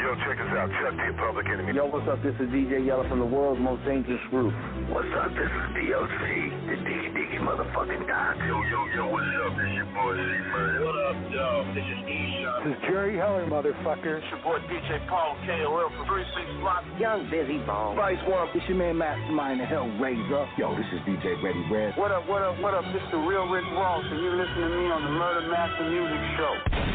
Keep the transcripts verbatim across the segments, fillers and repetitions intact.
Yo, check us out. Chuck D, Public Enemy. Yo, what's up? This is D J Yella from the world's most dangerous group. What's up? This is D O C, the Diggy Diggy motherfucking Doc. Yo, yo, yo, what's up? This your boy C-Man. What up, yo? This is E-Shot. This is Jerry Heller, motherfucker. It's your boy D J Paul K O L from three six Block. Young Busy Bone. Vice One. It's your man Mastermind, the Hellraiser. Yo, this is D J Ready Red. What up, what up, what up? This is the real Rick Ross, and you're listening to me on the Murder Master Music Show.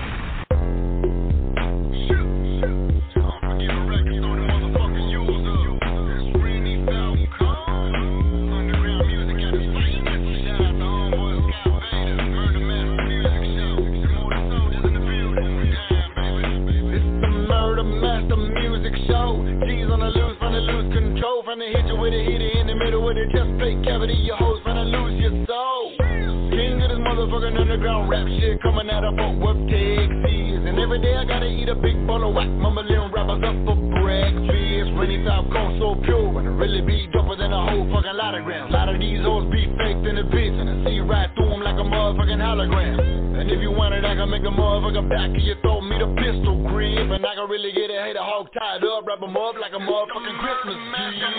Finna hit you with a hitter in the middle with a chest plate cavity. Your hoes finna lose your soul. King of this motherfucking underground rap shit coming out of Fort Worth, Texas. And every day I gotta eat a big bowl of whack. Mumbling rappers up for breakfast. Rainy top cone so pure and it really be doper than a whole fucking lot of grams. A lot of these hoes be faked in the bitch and I see right through them like a motherfucking hologram. And if you want it, I can make a motherfucking back of your throat, meet a pistol grip. And I can really get a hater hog tied up, wrap them up like a motherfucking Christmas tree.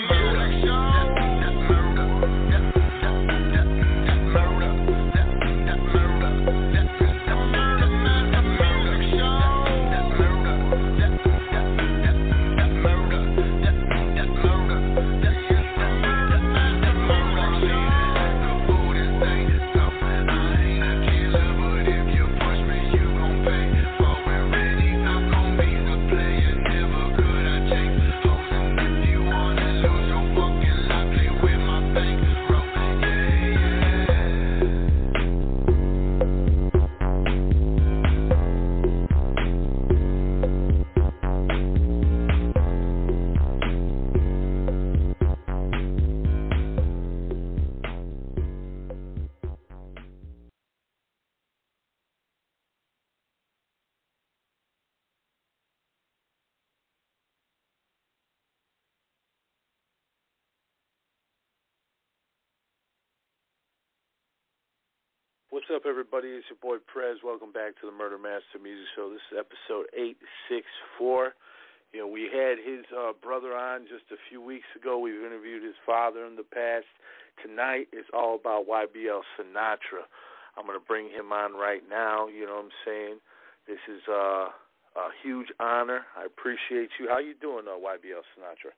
What's up, everybody? It's your boy Prez. Welcome back to the Murder Master Music Show. This is episode eight sixty-four. You know, we had his uh, brother on just a few weeks ago. We've interviewed his father in the past. Tonight is all about Y B L Sinatra. I'm going to bring him on right now. You know what I'm saying? This is uh, a huge honor. I appreciate you. How you doing, uh, Y B L Sinatra?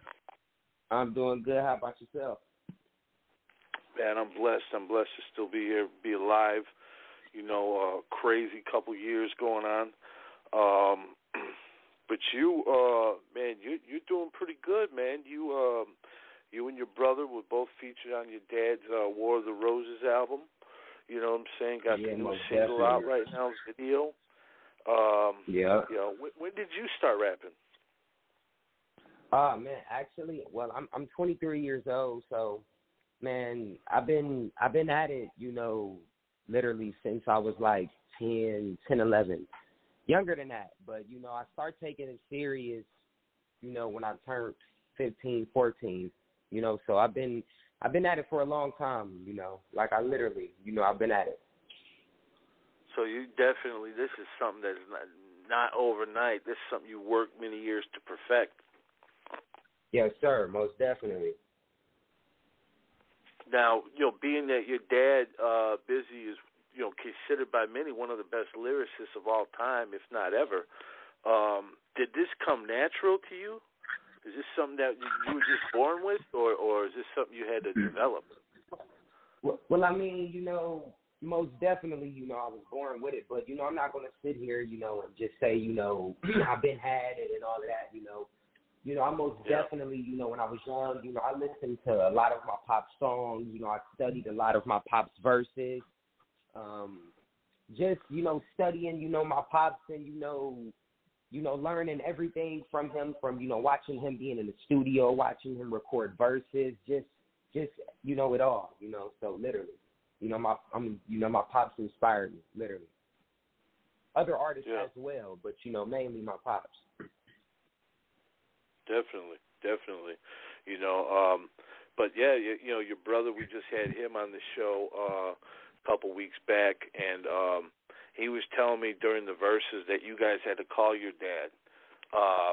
I'm doing good. How about yourself? Man, I'm blessed. I'm blessed to still be here, be alive. You know, uh, crazy couple years going on. Um, but you, uh, man, you, you're doing pretty good, man. You, um, you and your brother were both featured on your dad's uh, War of the Roses album. You know what I'm saying? Got yeah, the new most single definitely. out right now, video. Um, yeah. You know, when, when did you start rapping? Uh, man, actually, well, I'm I'm twenty-three years old, so. Man, I've been I've been at it, you know, literally since I was like ten, ten, eleven. Younger than that, but, you know, I started taking it serious, you know, when I turned fifteen, fourteen, you know, so I've been I've been at it for a long time, you know, like I literally, you know, I've been at it. So you definitely, this is something that's not, not overnight. This is something you worked many years to perfect. Yes, sir, most definitely. Now, you know, being that your dad, uh, Busy, is, you know, considered by many one of the best lyricists of all time, if not ever, um, did this come natural to you? Is this something that you were just born with, or, or is this something you had to develop? Well, well, I mean, you know, most definitely, you know, I was born with it, but, you know, I'm not going to sit here, you know, and just say, you know, I've been had it and all of that, you know. You know, I most yeah. definitely, you know, when I was young, you know, I listened to a lot of my pop songs. You know, I studied a lot of my pop's verses. Um, just, you know, studying, you know, my pops and, you know, you know, learning everything from him, from, you know, watching him being in the studio, watching him record verses, just, just, you know, it all, you know, so literally, you know, my, I'm, you know, my pops inspired me, literally. Other artists yeah. as well, but, you know, mainly my pops. Definitely, definitely. You know, um, but yeah, you, you know, your brother, we just had him on the show uh, a couple weeks back, and um, he was telling me during the verses that you guys had to call your dad. Uh,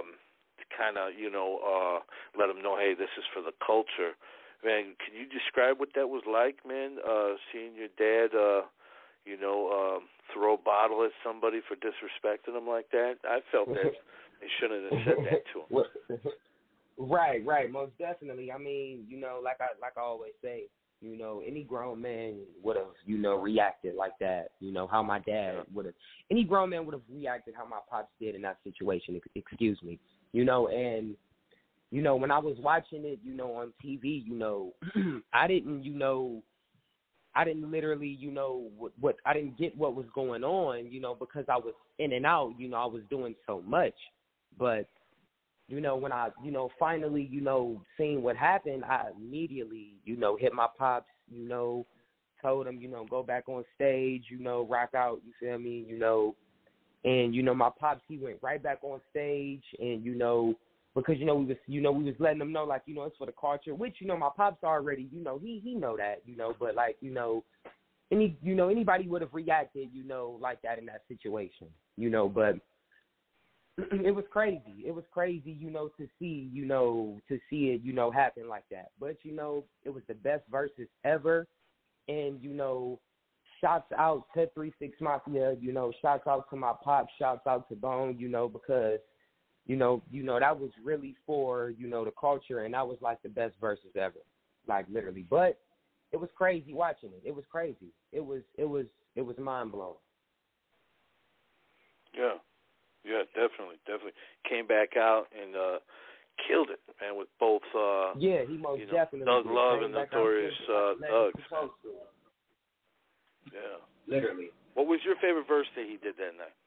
kind of, you know, uh, let them know, hey, this is for the culture. Man, can you describe what that was like, man, uh, seeing your dad, uh, you know, um, throw a bottle at somebody for disrespecting him like that? I felt that they shouldn't have said that to him. Right, right, most definitely. I mean, you know, like I like I always say, you know, any grown man would have, you know, reacted like that. You know, how my dad would have. Any grown man would have reacted how my pops did in that situation. Excuse me. You know, and you know, when I was watching it, you know, on T V, you know, I didn't, you know, I didn't literally, you know, what, what I didn't get what was going on, you know, because I was in and out. You know, I was doing so much, but. You know, when I, you know, finally, you know, seeing what happened, I immediately, you know, hit my pops, you know, told him, you know, go back on stage, you know, rock out, you feel me, you know. And, you know, my pops, he went right back on stage and, you know, because, you know, we was, you know, we was letting them know, like, you know, it's for the culture, which, you know, my pops already, you know, he, he know that, you know, but, like, you know, any, you know, anybody would have reacted, you know, like that in that situation, you know, but. It was crazy. It was crazy, you know, to see, you know, to see it, you know, happen like that. But, you know, it was the best verses ever. And, you know, shouts out to three six Mafia, you know, shouts out to my pop, shouts out to Bone, you know, because, you know, you know, that was really for, you know, the culture, and that was like the best verses ever. Like literally. But it was crazy watching it. It was crazy. It was it was it was mind blowing. Yeah. Yeah, definitely, definitely. Came back out and uh, killed it, man, with both uh, yeah, he most you know, definitely Doug did. Love Came and Notorious uh, Thugs. Yeah. Literally. What was your favorite verse that he did that night?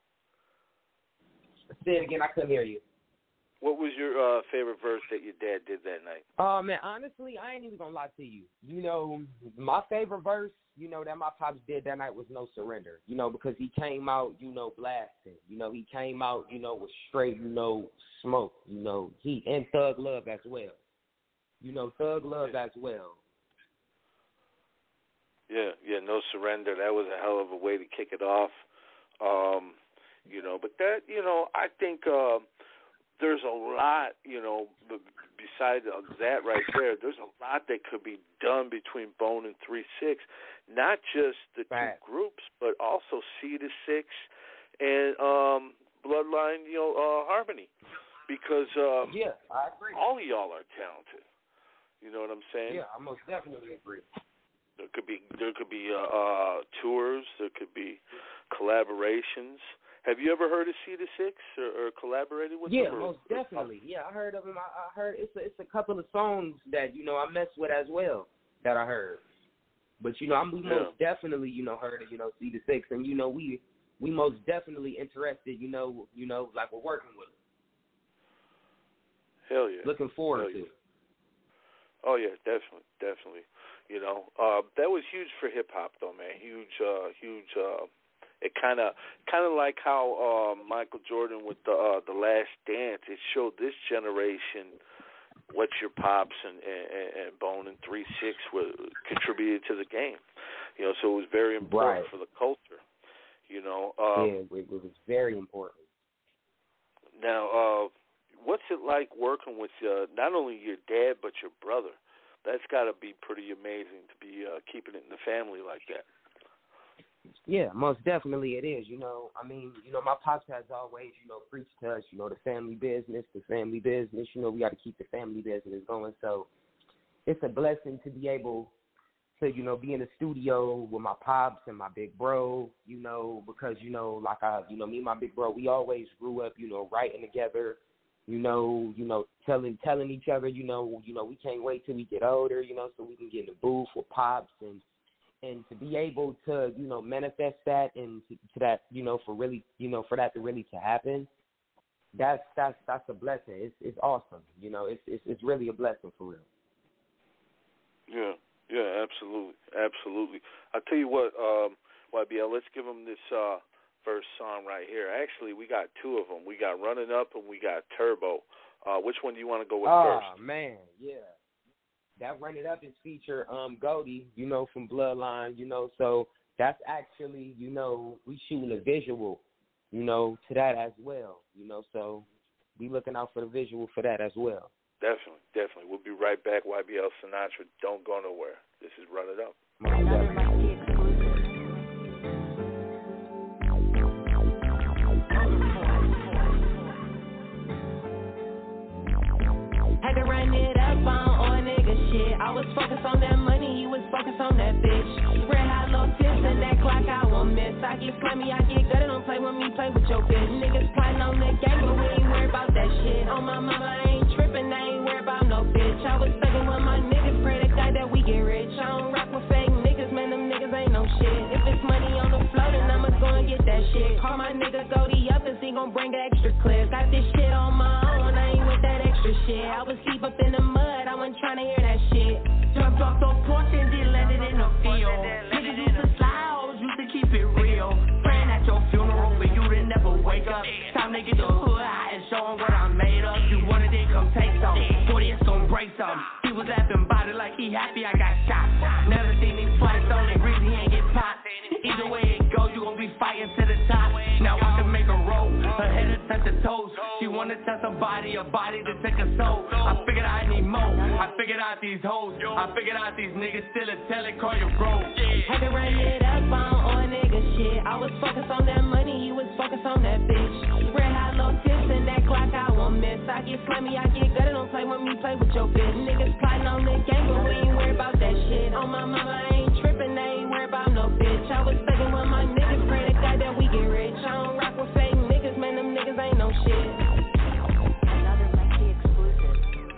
Say it again, I couldn't hear you. What was your uh, favorite verse that your dad did that night? Oh, uh, man, honestly, I ain't even going to lie to you. You know, my favorite verse, you know, that my pops did that night was No Surrender, you know, because he came out, you know, blasting. You know, he came out, you know, with straight, you know, smoke, you know, he and Thug Love as well. You know, Thug Love yeah. as well. Yeah, yeah, No Surrender. That was a hell of a way to kick it off. Um, you know, but that, you know, I think uh, there's a lot, you know, besides that right there, there's a lot that could be done between Bone and three six. Not just the right. two groups, but also C to six and um, Bloodline, you know, uh, Harmony. Because um, yeah, I agree. all of y'all are talented. You know what I'm saying? Yeah, I most definitely agree. There could be there could be uh, uh, tours. There could be collaborations. Have you ever heard of C to six or, or collaborated with yeah, them? Yeah, most definitely. Yeah, I heard of them. I, I heard it's a, it's a couple of songs that, you know, I messed with as well that I heard. But, you know, I'm we yeah. most definitely, you know, heard of, you know, C to six, and, you know, we we most definitely interested, you know, you know, like we're working with them. Hell yeah. Looking forward Hell to yeah. it. Oh yeah, definitely, definitely. You know, uh, that was huge for hip hop, though, man. Huge, uh, huge. Uh, it kind of, kind of like how uh, Michael Jordan with the uh, the Last Dance. It showed this generation what your pops and, and, and Bone and three six were contributed to the game. You know, so it was very important right. for the culture. You know. Um, yeah, it, it was very important. Now, uh, what's it like working with uh, not only your dad but your brother? That's got to be pretty amazing to be uh, keeping it in the family like that. Yeah, most definitely it is. You know, I mean, you know, my pops has always, you know, preached to us, you know, the family business, the family business. You know, we got to keep the family business going. So it's a blessing to be able to, you know, be in the studio with my pops and my big bro, you know, because, you know, like I, you know, me and my big bro, we always grew up, you know, writing together. You know, you know, telling telling each other, you know, you know, we can't wait till we get older, you know, so we can get in the booth with pops and and to be able to, you know, manifest that and to, to that, you know, for really, you know, for that to really to happen, that's that's that's a blessing. It's it's awesome, you know, it's it's it's really a blessing for real. Yeah, yeah, absolutely, absolutely. I'll tell you what, um, Y B L, let's give them this. Uh, First song right here. Actually, we got two of them. We got Running Up and we got Turbo. Uh, which one do you want to go with oh, first? Oh, man, yeah. That Running Up is feature um, Goldie, you know, from Bloodline, you know, so that's actually, you know, we shooting a visual, you know, to that as well, you know, so be looking out for the visual for that as well. Definitely, definitely. We'll be right back. Y B L Sinatra, don't go nowhere. This is Run It Up. Had to run it up on all nigga shit. I was focused on that money, he was focused on that bitch. Red hot low tips and that clock I won't miss. I get slimy, I get gutted, don't play with me, play with your bitch. Niggas plotting on that gang, but we ain't worried about that shit. On my mama, I ain't tripping, I ain't worried about no bitch. I was thugging with my niggas, pray to God that we get rich. I don't rock with fake niggas, man, them niggas ain't no shit. If it's money on the floor, then I'ma go and get that shit. Call my nigga Goldie up and he gon' bring an extra clip. Got this shit on my own, I ain't with that extra shit. I was deep up in the mud, I wasn't trying to hear that shit. Jumped off those porch and then landed in the field. Niggas used to slide, hoes used to keep it real. Praying at your funeral for you to never wake up. Time to get the hood out and show 'em what I'm made of. You wanted it, come take some. forty is gon' break some. He was laughing about it like he happy I got shot. Never seen him twice, only reason he ain't get popped. Either way it goes, you gon' be fighting to the top. Now I can make a roll, her head to touch her toes. She wanna touch her body, her body to take her soul. I figured I need more, I figured out these hoes. I figured out these niggas still a tell it, call your bro. Had to run it up on all nigga shit. I was focused on that money, he was focused on that bitch. Red hot low tips and that clock I won't miss. I get slimy, I get gutted, don't play with me, play with your bitch. Niggas plotting on that gang, but we ain't worried about that shit. On my mama, I ain't tripping, I ain't worried about no bitch. I was thugging with my niggas, pray to God that we get rich. I don't rock with fake niggas, man, them niggas ain't no shit. Another Mikey exclusive.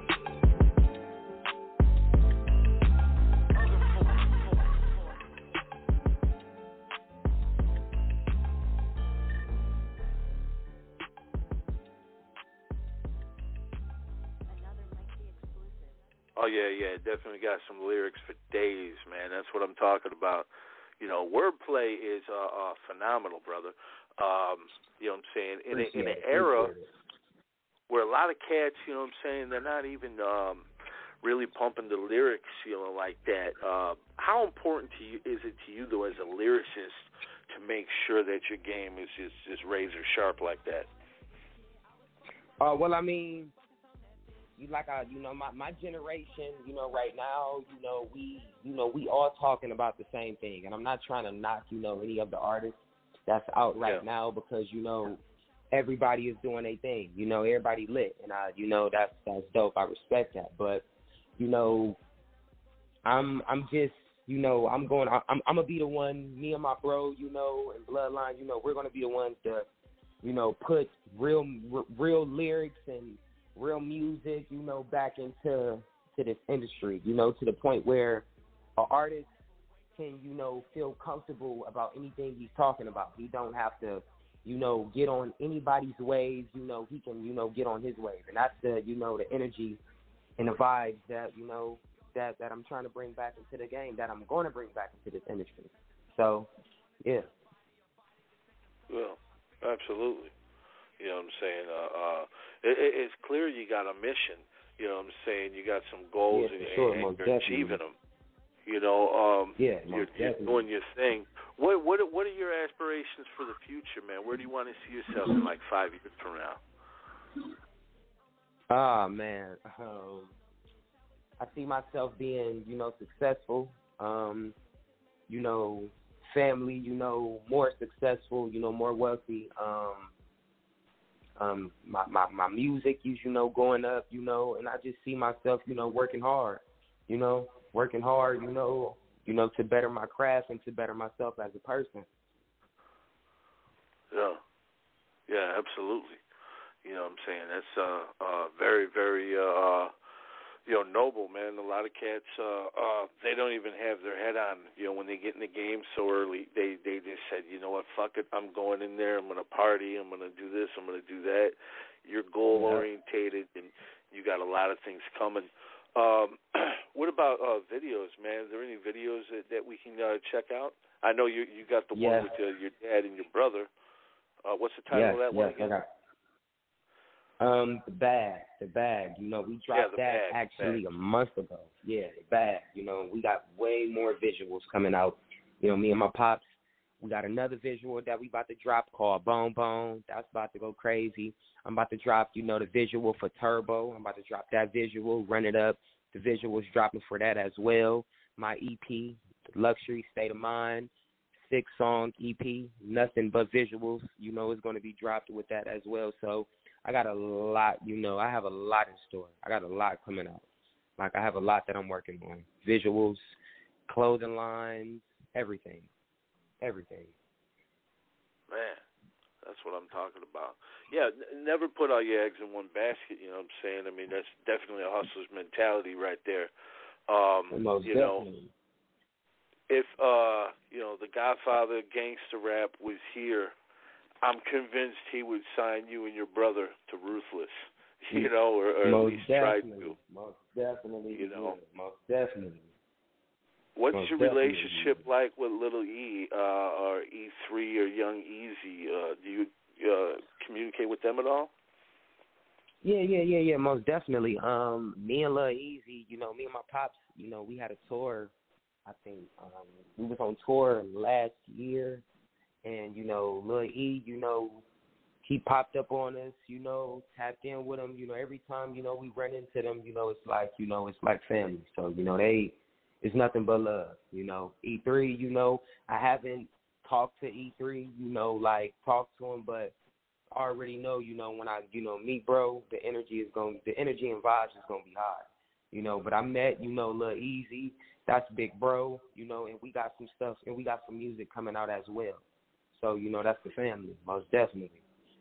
Oh, yeah, yeah, definitely got some lyrics for days, man. That's what I'm talking about. You know, wordplay is uh, uh, phenomenal, brother. Um, you know what I'm saying? In, a, in an era where a lot of cats, you know what I'm saying, they're not even um, really pumping the lyrics, you know, like that. Uh, how important to you is it to you, though, as a lyricist, to make sure that your game is just, just razor sharp like that? Uh, well, I mean, you like I, you know, my, my generation, you know, right now, you know, we, you know, we all talking about the same thing, and I'm not trying to knock, you know, any of the artists that's out right yeah. now because, you know, everybody is doing their thing, you know, everybody lit, and I, you know, that's that's dope. I respect that, but, you know, I'm I'm just, you know, I'm going, I'm I'm gonna be the one, me and my bro, you know, and Bloodline, you know, we're gonna be the ones to, you know, put real r- real lyrics and real music, you know, back into to this industry, you know, to the point where an artist can, you know, feel comfortable about anything he's talking about. He don't have to, you know, get on anybody's waves, you know, he can, you know, get on his wave. And that's the, you know, the energy and the vibes that, you know, that, that I'm trying to bring back into the game, that I'm going to bring back into this industry. So, yeah. Well, absolutely. You know what I'm saying? Uh, uh, it, it's clear you got a mission. You know what I'm saying? You got some goals yeah, and, sure, and you're definitely. achieving them. You know, um, yeah, you're, you're doing your thing. What what what are your aspirations for the future, man? Where do you want to see yourself in like five years from now? Ah, man. Um, I see myself being, you know, successful. Um, you know, family. You know, more successful. You know, more wealthy. Um, um, my my my music, you you know, going up. You know, and I just see myself, you know, working hard. You know. Working hard, you know, you know, to better my craft and to better myself as a person. Yeah, yeah, absolutely. You know what I'm saying? That's uh, uh, very, very, uh, you know, noble, man. A lot of cats, uh, uh, they don't even have their head on, you know, when they get in the game so early. They, they just said, you know what, fuck it, I'm going in there, I'm going to party, I'm going to do this, I'm going to do that. You're goal-orientated, and you got a lot of things coming. Um, what about uh, videos, man? Is there any videos that, that we can uh, check out? I know you you got the yes. one with uh, your dad and your brother. Uh, what's the title yes, of that yes, one again? I got, um, the bag, the bag. You know, we dropped yeah, that bag, actually bag. a month ago. Yeah, the bag. You know, we got way more visuals coming out. You know, me and my pops, We got another visual that we about to drop called Bone Bone. That's about to go crazy. I'm about to drop, you know, the visual for Turbo. I'm about to drop that visual, run it up. The visual's dropping for that as well. My E P, Luxury State of Mind, six-song E P, nothing but visuals. You know, it's going to be dropped with that as well. So I got a lot, you know, I have a lot in store. I got a lot coming out. Like, I have a lot that I'm working on. Visuals, clothing lines, everything. Everything. Man, that's what I'm talking about. Yeah, n- never put all your eggs in one basket, you know what I'm saying? I mean, that's definitely a hustler's mentality right there. Um, Most you definitely. know, if, uh, you know, the Godfather Gangsta Rap was here, I'm convinced he would sign you and your brother to Ruthless, you know, or, or at least try to. Most definitely. You know. Most definitely. What's Most your definitely. relationship like with Little E uh, or E three or Young Easy? Uh, do you uh, communicate with them at all? Yeah, yeah, yeah, yeah, most definitely. Um, me and Lil Easy, you know, me and my pops, you know, we had a tour. I think um, we was on tour last year, and, you know, Lil E, you know, he popped up on us, you know, tapped in with him. You know, every time, you know, we run into them, you know, it's like, you know, it's like family. So, you know, they, it's nothing but love, you know. E three, you know, I haven't talked to E three, you know, like talked to him, but I already know, you know, when I, you know, meet bro, the energy is going, the energy and vibes is going to be high, you know. But I met, you know, Lil Easy, that's Big Bro, you know, and we got some stuff, and we got some music coming out as well. So, you know, that's the family, most definitely.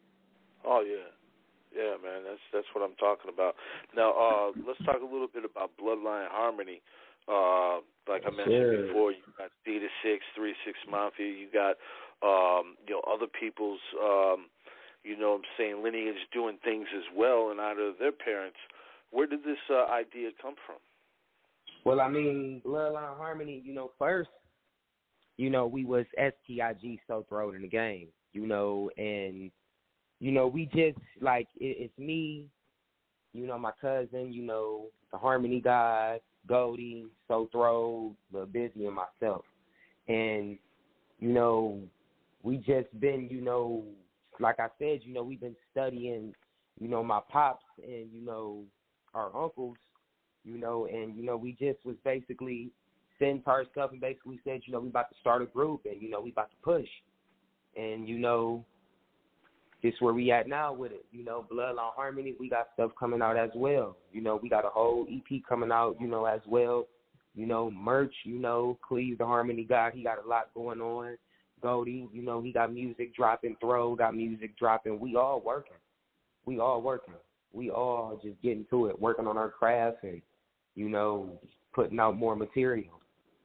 Oh, yeah. Yeah, man, that's that's what I'm talking about. Now, uh, let's talk a little bit about Bloodline Harmony. Uh, like I mentioned sure. before, you got D to Six, Three Six Mafia. You got, um, you know, other people's, um, you know, what I'm saying, lineage doing things as well, and out of their parents. Where did this uh, idea come from? Well, I mean, Bloodline Harmony, you know, first, you know, we was S T I G, So Thrown in the Game, you know, and, you know, we just, like, it, it's me, you know, my cousin, you know, the Harmony guy, Goldie, So Throw, Lil Busy, and myself. And, you know, we just been, you know, like I said, you know, we've been studying, you know, my pops and, you know, our uncles, you know, and, you know, we just was basically sitting to ourselves and basically said, you know, we about to start a group and, you know, we about to push. And, you know, this where we at now with it, you know, Bloodline Harmony, we got stuff coming out as well. You know, we got a whole E P coming out, you know, as well. You know, merch, you know, Cleve, the Harmony guy, he got a lot going on. Goldie, you know, he got music dropping. Throw got music dropping. We all working. We all working. We all just getting to it, working on our craft and, you know, putting out more material.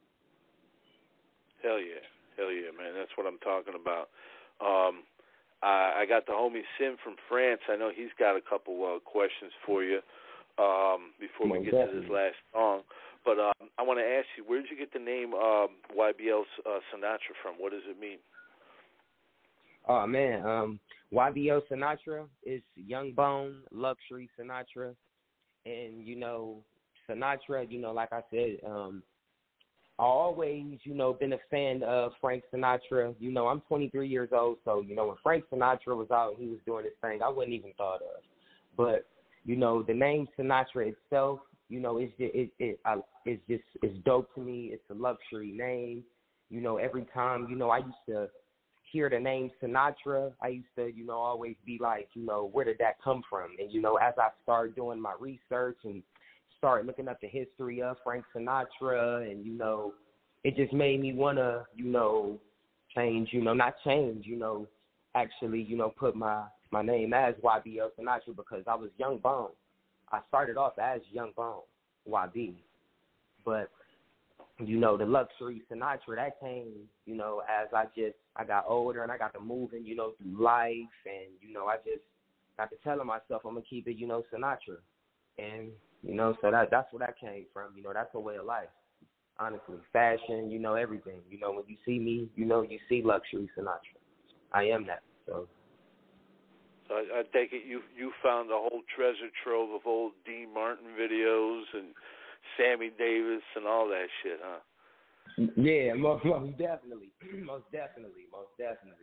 Hell yeah. Hell yeah, man. That's what I'm talking about. Um, I, I got the homie Sim from France. I know he's got a couple uh, questions for you um, before we Most get definitely. to this last song. But um, I want to ask you, where did you get the name um, Y B L uh, Sinatra from? What does it mean? Oh, man, um, Y B L Sinatra is Young Bone, Luxury Sinatra. And, you know, Sinatra, you know, like I said, um, I always, you know, been a fan of Frank Sinatra. You know, I'm twenty-three years old, so, you know, when Frank Sinatra was out and he was doing his thing, I wouldn't even thought of. But, you know, the name Sinatra itself, you know, it's just, it, it, I, it's just, it's dope to me. It's a luxury name. You know, every time, you know, I used to hear the name Sinatra, I used to, you know, always be like, you know, where did that come from? And, you know, as I started doing my research and started looking up the history of Frank Sinatra, and, you know, it just made me want to, you know, change, you know, not change, you know, actually, you know, put my, my name as Y B L Sinatra because I was Young Bone. I started off as Young Bone, Y B. But, you know, the luxury Sinatra, that came, you know, as I just, I got older and I got to moving, you know, through life. And, you know, I just got to telling myself I'm going to keep it, you know, Sinatra. And, you know, so that that's where that came from. You know, that's a way of life, honestly. Fashion, you know, everything. You know, when you see me, you know, you see luxury Sinatra. I am that, so. So I, I take it you you found a whole treasure trove of old Dean Martin videos and Sammy Davis and all that shit, huh? Yeah, most, most definitely, most definitely, most definitely.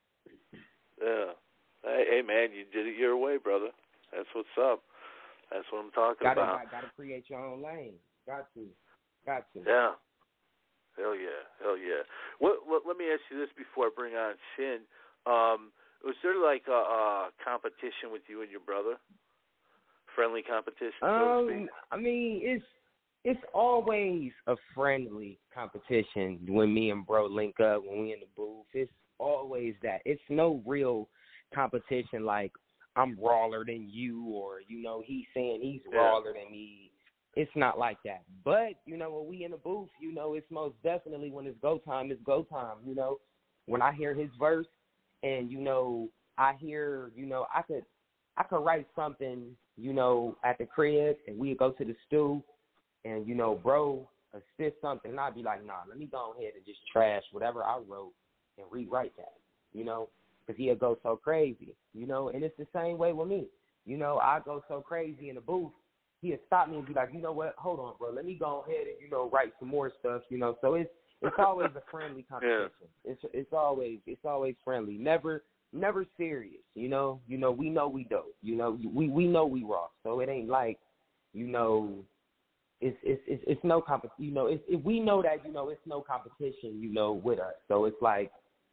Yeah. Hey, hey, man, you did it your way, brother. That's what's up. That's what I'm talking gotta, about. Got to create your own lane. Got to. Got to. Yeah. Hell yeah. Hell yeah. What, what, let me ask you this before I bring on Shin. Um, was there like a, a competition with you and your brother? Friendly competition, so um, to speak? I mean, it's it's always a friendly competition when me and bro link up, when we in the booth. It's always that. It's no real competition like I'm rawer than you or, you know, he's saying he's yeah. rawer than me. It's not like that. But, you know, when we in the booth, you know, it's most definitely when it's go time, it's go time, you know. When I hear his verse and, you know, I hear, you know, I could I could write something, you know, at the crib and we'd go to the stew and, you know, bro assist something and I'd be like, nah, let me go ahead and just trash whatever I wrote and rewrite that, you know, because he'll go so crazy, you know, and it's the same way with me. You know, I go so crazy in the booth, he'll stop me and be like, you know what, hold on, bro, let me go ahead and, you know, write some more stuff, you know. So it's it's always a friendly competition. Yeah. It's it's always it's always friendly, never never serious, you know. You know, we know we dope, you know, we we know we raw, so it ain't like, you know, it's it's it's, it's no comp, you know, it's, if we know that, you know, it's no competition, you know, with us, so it's like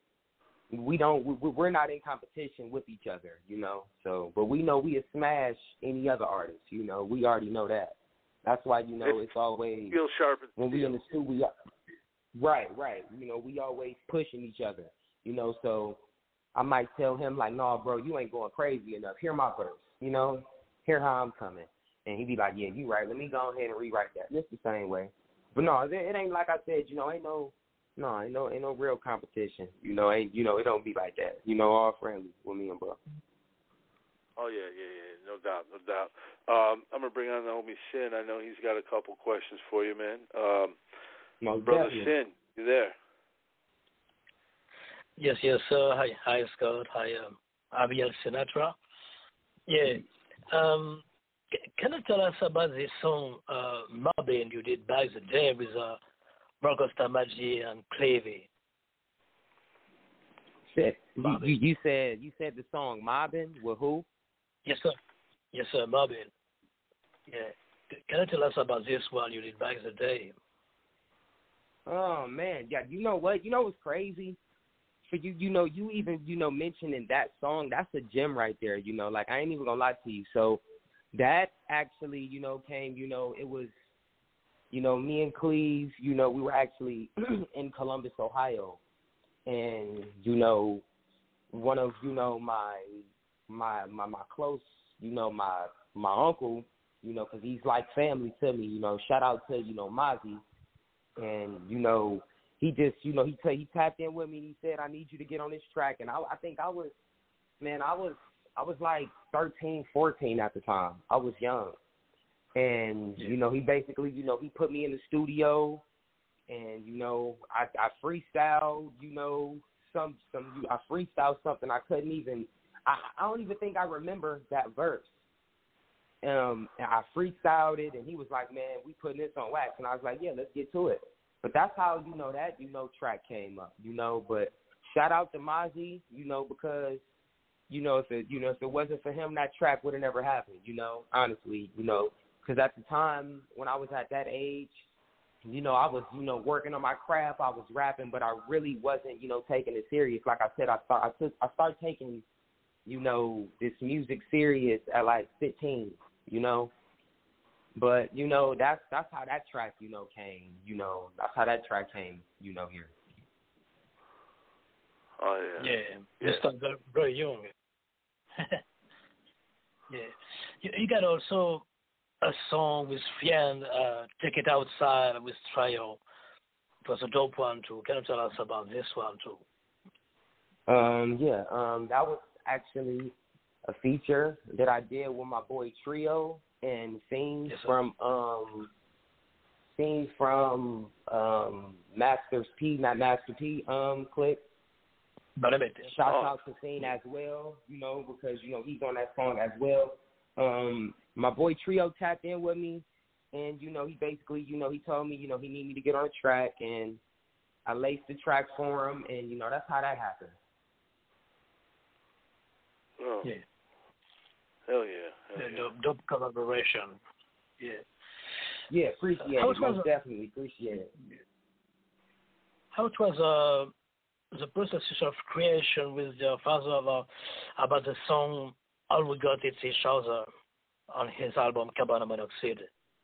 we don't we, we're not in competition with each other, you know. So, but we know we smash any other artist, you know. We already know that. That's why, you know, it's always feel sharp when we in the studio. We right, right. You know, we always pushing each other, you know. So I might tell him like, "No, bro, you ain't going crazy enough. Hear my verse, you know. Hear how I'm coming." And he'd be like, "Yeah, you right. Let me go ahead and rewrite that." It's the same way. But no, it, it ain't like I said. You know, ain't no. No, ain't no, ain't no real competition. You know, ain't you know, it don't be like that. You know, all friendly with me and bro. Oh yeah, yeah, yeah, no doubt, no doubt. Um, I'm gonna bring on the homie Shin. I know he's got a couple questions for you, man. Um, no, brother definitely. Shin, you there? Yes, yes, sir. Hi, hi, Scott. Hi, um, Abiel Sinatra. Yeah. Um, can you tell us about this song, uh, Mobbing you did back the day with uh, Marcos Tamaji and Clavey? You, you, you said you said the song Mobbing with who? Yes, sir. Yes, sir. Mobbing. Yeah. Can you tell us about this one you did back the day? Oh man, yeah. You know what? You know what's crazy? For you, you know, you even you know mentioning that song, that's a gem right there. You know, like I ain't even gonna lie to you. So that actually, you know, came. You know, it was. You know, me and Cleve, you know, we were actually in Columbus, Ohio. And, you know, one of, you know, my, my, my, my close, you know, my, my uncle, you know, because he's like family to me, you know, shout out to, you know, Mozzie. And, you know, he just, you know, he t- he tapped in with me. He said, I need you to get on this track. And I, I think I was, man, I was, I was like thirteen, fourteen at the time. I was young. And, you know, he basically, you know, he put me in the studio and, you know, I, I freestyled, you know, some, some, I freestyled something I couldn't even, I, I don't even think I remember that verse. Um, and I freestyled it and he was like, man, we putting this on wax. And I was like, yeah, let's get to it. But that's how, you know, that, you know, track came up, you know, but shout out to Mozzie, you know, because, you know, if it, you know, if it wasn't for him, that track would have never happened, you know, honestly, you know. Because at the time, when I was at that age, you know, I was, you know, working on my craft. I was rapping, but I really wasn't, you know, taking it serious. Like I said, I start, I took, I started taking, you know, this music serious at like fifteen, you know. But you know, that's that's how that track, you know, came. You know, that's how that track came, you know, here. Oh yeah. Yeah, yeah. you started very, very young. Yeah, you, you got also a song with Fian, uh, Take It Outside with Trio. It was a dope one too. Can you tell us about this one too? Um, yeah, um, that was actually a feature that I did with my boy Trio and scenes yes, from um scenes from um Master P, not Master P, um clip. But I mean, shout oh. out to Scene as well, you know, because you know he's on that song as well. Um, my boy Trio tapped in with me, and, you know, he basically, you know, he told me, you know, he needed me to get on a track, and I laced the track for him, and, you know, that's how that happened. Oh. Yeah. Hell yeah. Hell yeah. yeah. Dope, dope collaboration. Yeah. Yeah, appreciate how it. it was, Most definitely appreciate it. How it was uh, the process of creation with your father uh, about the song All We Got Is Each Other on his album Carbon Monoxide?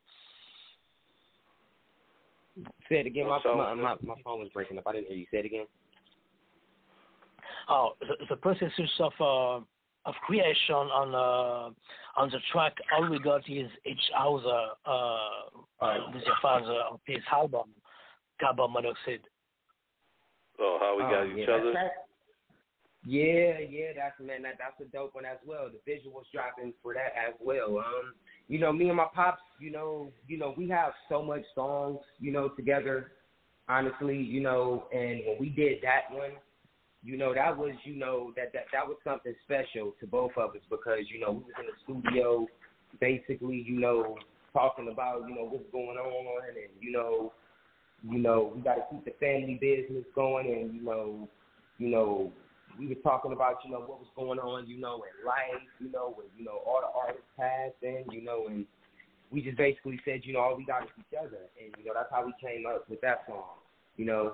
Say it again. My, my, my, my phone was breaking up. I didn't hear you. Say it again. Oh, the, the process of uh, of creation on uh, on the track All We Got Is Each Other uh, uh, with your father on his album Carbon Monoxide. Oh, how we got um, each yeah, other? That, yeah, yeah, that's man, that that's a dope one as well. The visuals dropping for that as well. Um, you know, me and my pops, you know, you know, we have so much songs, you know, together. Honestly, you know, and when we did that one, you know, that was, you know, that that that was something special to both of us because, you know, we was in the studio, basically, you know, talking about, you know, what's going on, and you know. You know, we got to keep the family business going, and, you know, you know, we were talking about, you know, what was going on, you know, in life, you know, when, you know, all the artists passed in, you know, and we just basically said, you know, all we got is each other. And, you know, that's how we came up with that song, you know.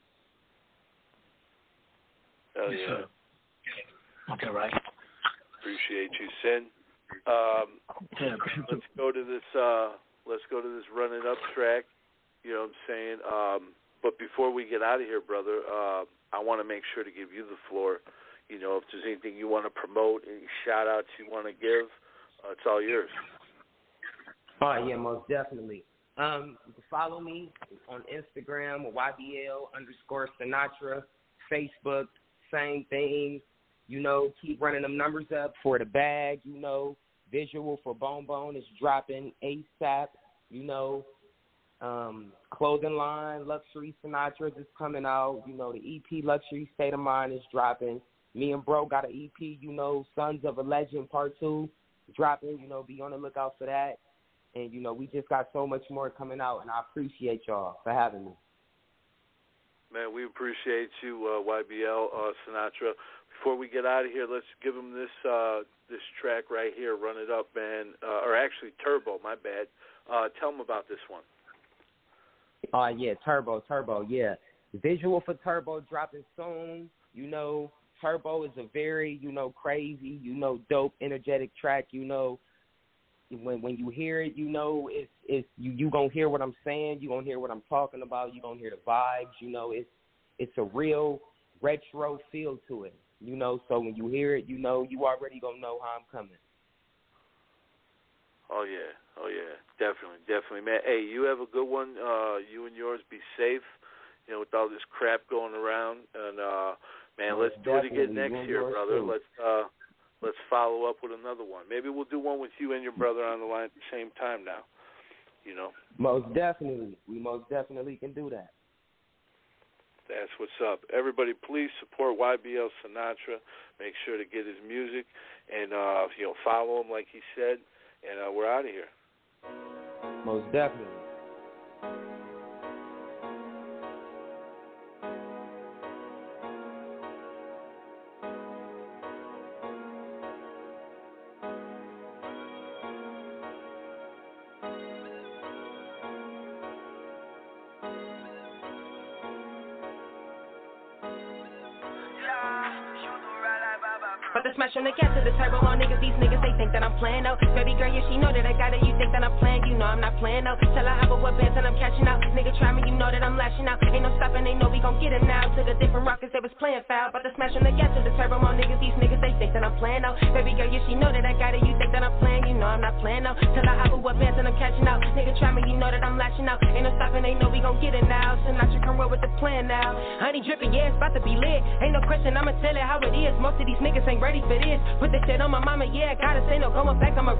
Oh, yeah. Okay, right. Appreciate you, Sin. Um, yeah. Let's go to this, uh, let's go to this Run It Up track. You know what I'm saying? Um, but before we get out of here, brother, uh, I want to make sure to give you the floor. You know, if there's anything you want to promote, any shout-outs you want to give, uh, it's all yours. Oh, yeah, most definitely. Um, you can follow me on Instagram, Y B L underscore Sinatra, Facebook, same thing. You know, keep running them numbers up for the bag, you know. Visual for Bone Bone is dropping ASAP, you know. Um, clothing line, Luxury Sinatra's is coming out. You know, the E P Luxury State of Mind is dropping. Me and Bro got an E P, you know, Sons of a Legend Part two dropping. You know, be on the lookout for that. And, you know, we just got so much more coming out, and I appreciate y'all for having me. Man, we appreciate you, uh, Y B L uh, Sinatra. Before we get out of here, let's give them this uh, this track right here, Run It Up, man. Uh, or actually, Turbo, my bad. Uh, tell them about this one. Oh, uh, yeah, Turbo, Turbo, yeah. Visual for Turbo dropping soon. You know, Turbo is a very, you know, crazy, you know, dope, energetic track. You know, when when you hear it, you know, it's it's you you gonna hear what I'm saying. You gonna hear what I'm talking about. You gonna hear the vibes. You know, it's it's a real retro feel to it. You know, so when you hear it, you know, you already gonna know how I'm coming. Oh, yeah. Oh, yeah. Definitely, definitely, man. Hey, you have a good one. Uh, you and yours be safe, you know, with all this crap going around. And, uh, man, oh, let's do it again next year, brother. Too. Let's uh, let's follow up with another one. Maybe we'll do one with you and your brother on the line at the same time now, you know. Most definitely. We most definitely can do that. That's what's up. Everybody, please support Y B L Sinatra. Make sure to get his music and, uh, you know, follow him like he said. And uh, we're out of here. Most definitely. But the smash on the gas to the turbo on niggas, these niggas, they think that I'm playing out. Baby girl, yeah, she know that I got it, you think that I'm playing, you know I'm not playing out. Tell her how what bands and I'm catching out. Nigga try me, you know that I'm lashing out. Ain't no stopping, they know we gon' get it now. Took a different rockets, they was playing foul. But the smash on the gas to the turbo on niggas, these niggas, they think that I'm playing out. Baby girl, yeah, she know that I got it, you think that I'm playing, you know I'm not playing out. Tell her how what bands and I'm catching out. Nigga try me, you know that I'm lashing out. Ain't no stopping, they know we gon' get it now. Sinatra come roll with the plan now. Honey dripping, yeah, it's about to be lit. Ain't no question, I'ma tell it how it is. Most of these niggas ain't ready for this. Put the shit on my mama, yeah, I gotta say no going back, I'ma run up these in.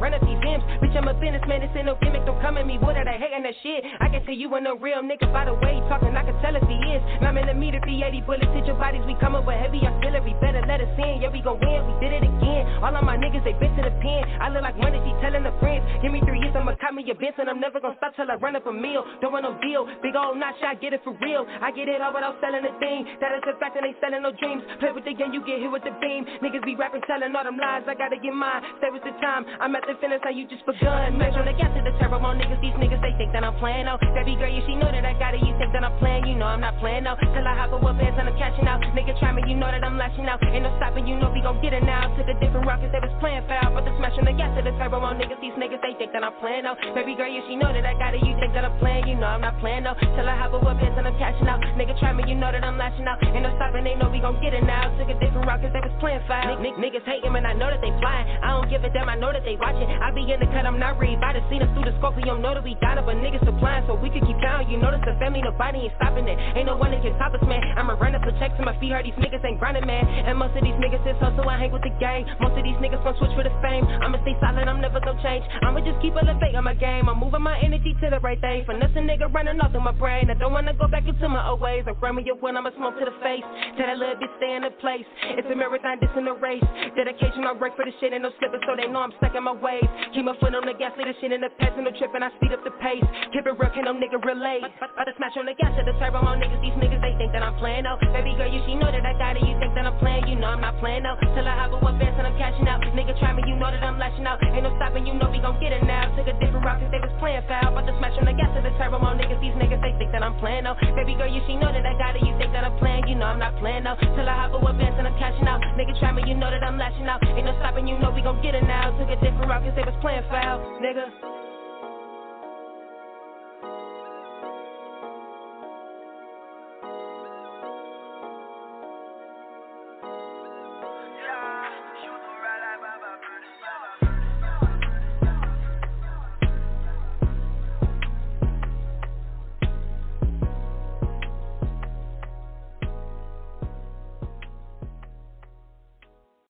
whims. Bitch, I'm a businessman, this ain't no gimmick. Don't come at me, boy, that I hating that shit. I can tell you ain't no real nigga by the way he talking. I can tell if he is. Nine millimeter three eighty bullets hit your bodies. We come up with heavy artillery. Better let us in. Yeah, we gon' win. We did it again. All of my niggas, they been to the pen. I look like money, she telling her friends. Give me three years, I'ma cop me a Benson. I'm never gonna stop till I run up a meal. Don't want no deal. Big old notch, I get it for real. I get it all without selling a thing. That is the fact that they selling no dreams. Play with the game, you get hit with the beam. Niggas be rapping, telling all them lies. I gotta get mine. Stay with the time. I'm at the finish, how you just begun. Match on the gas to the turbo on niggas. These niggas, they think that I'm playing out. That be great, if she know that I got it. You think that I'm playing, you know I'm not playing out. Till I hop a whip and I'm catching out. Nigga try me, you know that I'm lashing out. Ain't no stopping, you know we gon' get it now. Took a different route cause they was playing foul. But the smash on the gas to the turbo on niggas. These niggas, they think that I'm playing out. Baby girl, if she know that I got it. You think that I'm playing, you know I'm not playing out. Till I hop a whip and I'm catching out. Nigga try me, you know that I'm lashing out. Ain't no stopping, they know we gon' get it now. Took a different route cause they was playing foul. N- niggas hating and I know that they flying. I don't give a damn, I know that they watching. I be in the cut, I'm not read. I done seen us through the scope, you don't know that we got it. But niggas supplying so we can keep counting. You notice the family, nobody ain't stopping it. Ain't no one that can top us, man. I'ma run up for checks to my feet, hurt these niggas ain't grinding, man. And most of these niggas is hustle, I hang with the gang. Most of these niggas gon' switch for the fame. I'ma stay solid, I'm never gon' change. I'ma just keep elevating my game. I'm moving my energy to the right thing. Finesse a nigga running off in my brain. I don't wanna go back into my old ways. I run me up when I'ma smoke to the face. Tell that little bitch stay in the place. It's a marathon, this in the race. Dedication, I break for the shit, ain't no slipping, so they know I'm stuck in my ways. Keep my foot on the gas, leave the shit in the past, and no tripping, I speed up the pace. Keep it real, can no nigga relate. I just smash on the gas to the turbo on niggas. These niggas, they think that I'm playing out. Baby girl, you she know that I got it. You think that I'm playing, you know I'm not playing out. Till I hop a whip and I'm cashing out. Nigga try me, you know that I'm lashing out. Ain't no stopping, you know we gon' get it now. Took a different route cause they was playing foul. But the smash on the gas to the turbo on niggas. These niggas, they think that I'm playing out. Baby girl, you she know that I got it. You think that I'm playing, you know I'm not playing out. Till I hop a whip and I'm cashing out. Nigga try me, you know that I'm lashing out. Ain't no stopping, you know we gon' get it now. Took a different route cause they was playing foul, nigga.